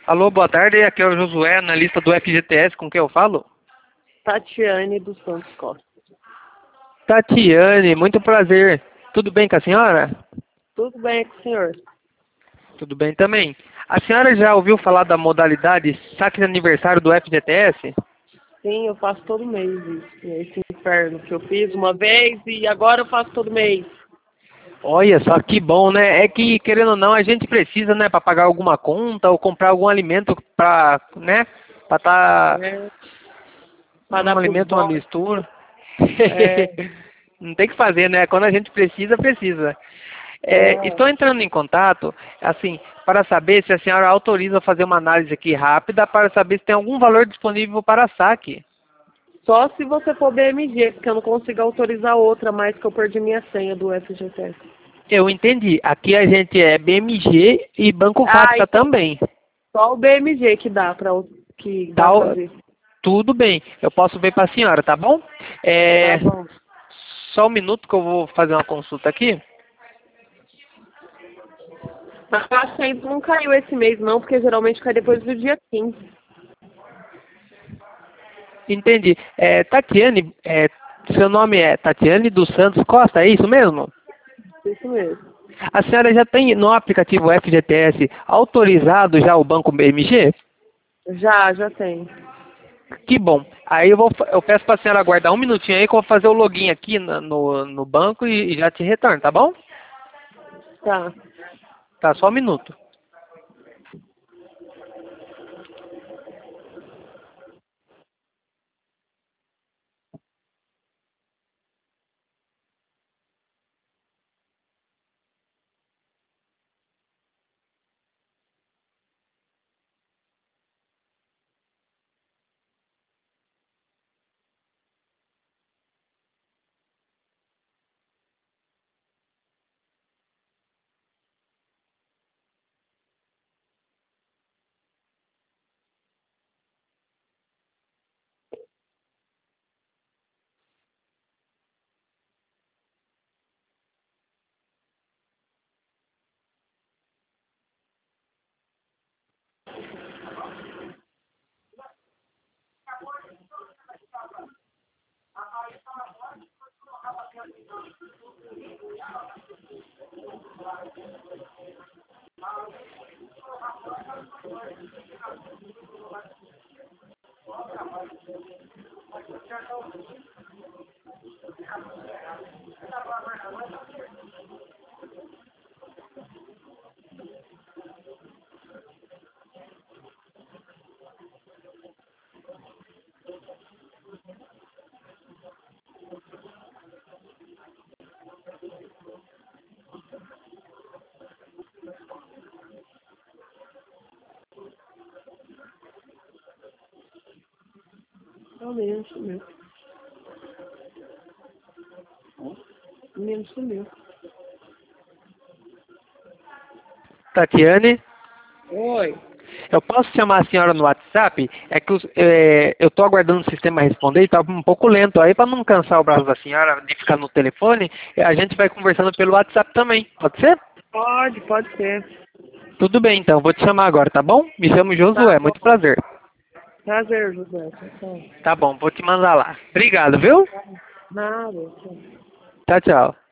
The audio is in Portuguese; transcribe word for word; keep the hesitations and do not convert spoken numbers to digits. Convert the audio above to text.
Alô, boa tarde. Aqui é o Josué, analista do F G T S. Com quem eu falo? Tatiane dos Santos Costa. Tatiane, muito prazer. Tudo bem com a senhora? Tudo bem com o senhor? Tudo bem também. A senhora já ouviu falar da modalidade saque de aniversário do F G T S? Sim, eu faço todo mês isso. Esse inferno que eu fiz uma vez e agora eu faço todo mês. Olha só que bom, né? É que, querendo ou não, a gente precisa, né, para pagar alguma conta ou comprar algum alimento para, né, para tá É, para um dar pros alimento, uma boys. mistura. É, Não tem que fazer, né? Quando a gente precisa, precisa. É, é, estou entrando em contato, assim, para saber se a senhora autoriza fazer uma análise aqui rápida para saber se tem algum valor disponível para saque. só se você for B M G, porque eu não consigo autorizar outra mais que eu perdi minha senha do F G T S. Eu entendi. Aqui a gente é B M G e Banco Ah, Fática então também. só o B M G que dá para que dá Tá, para ver. tudo bem. Eu posso ver para a senhora, tá bom? Tá É, bom. só um minuto que eu vou fazer uma consulta aqui. Mas eu acho que ainda não caiu esse mês não, porque geralmente cai depois do dia quinze. Entendi. É, Tatiane, é, seu nome é Tatiane dos Santos Costa, é isso mesmo? Isso mesmo. A senhora já tem no aplicativo F G T S autorizado já o banco B M G? Já, já tem. Que bom. Aí eu, vou, fa- eu peço para a senhora aguardar um minutinho aí que eu vou fazer o login aqui na- no, no banco e, e já te retorno, tá bom? Tá. Tá, só um minuto. O menino sumiu. O menino sumiu. Tatiane, Oi. eu posso chamar a senhora no WhatsApp? É que os- é, eu estou aguardando o sistema responder e está um pouco lento. Aí, para não cansar o braço da senhora de ficar no telefone, a gente vai conversando pelo WhatsApp também. Pode ser? Pode, pode ser. Tudo bem, então. Vou te chamar agora, tá bom? Me chamo Tá Josué. bom. Muito prazer. Prazer, José. Tchau. Tá bom, vou te mandar lá. Obrigado, viu? Tchau. Nada. Tchau. Tchau, tchau.